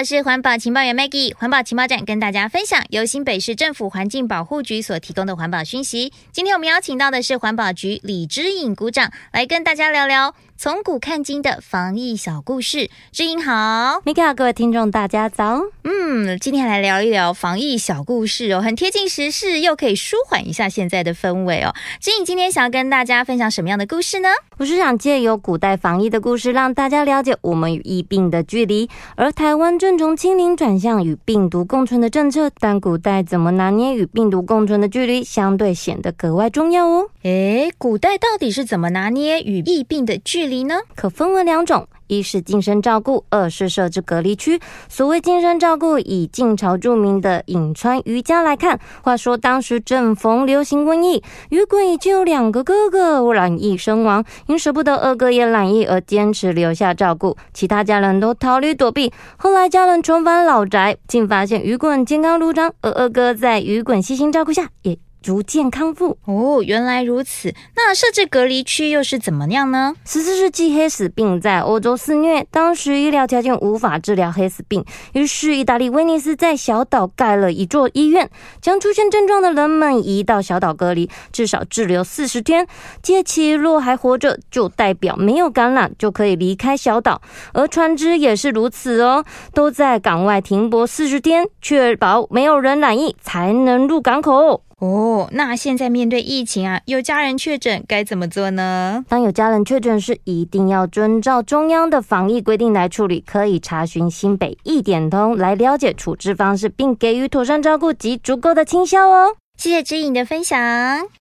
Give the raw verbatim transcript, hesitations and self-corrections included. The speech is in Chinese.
我是环保情报员 Maggie。 环保情报站跟大家分享由新北市政府环境保护局所提供的环保讯息。今天我们邀请到的是环保局李之颖股长来跟大家聊聊从古看今的防疫小故事。之颖好。 Maggie 好，各位听众大家早。 嗯，今天来聊一聊防疫小故事哦，很贴近时事，又可以舒缓一下现在的氛围哦。之颖今天想要跟大家分享什么样的故事呢？ 我是想借由古代防疫的故事，让大家了解我们与疫病的距离，而台湾正从清零转向与病毒共存的政策，但古代怎么拿捏与病毒共存的距离，相对显得格外重要哦。 诶，古代到底是怎么拿捏与疫病的距离呢？ 可分为两种，一是近身照顾，二是设置隔离区。所谓近身照顾，以晋朝著名的颍川渔家来看，话说当时正逢流行瘟疫，渔棍已经有两个哥哥染疫身亡，因舍不得二哥也染疫而坚持留下照顾，其他家人都逃离躲避。后来家人重返老宅，竟发现渔棍健康如常，而二哥在渔棍悉心照顾下也逐渐康复。 哦，原来如此。那设置隔离区又是怎么样呢？ 十四世纪黑死病在欧洲肆虐，当时医疗条件无法治疗黑死病，于是意大利威尼斯在小岛盖了一座医院，将出现症状的人们移到小岛隔离，至少滞留四十天。届期若还活着，就代表没有感染，就可以离开小岛。而船只也是如此哦，都在港外停泊四十天，确保没有人染疫才能入港口。 哦，那现在面对疫情啊，有家人确诊该怎么做呢？ 当有家人确诊时，一定要遵照中央的防疫规定来处理，可以查询新北疫点通来了解处置方式，并给予妥善照顾及足够的清消哦。 谢谢之颖的分享。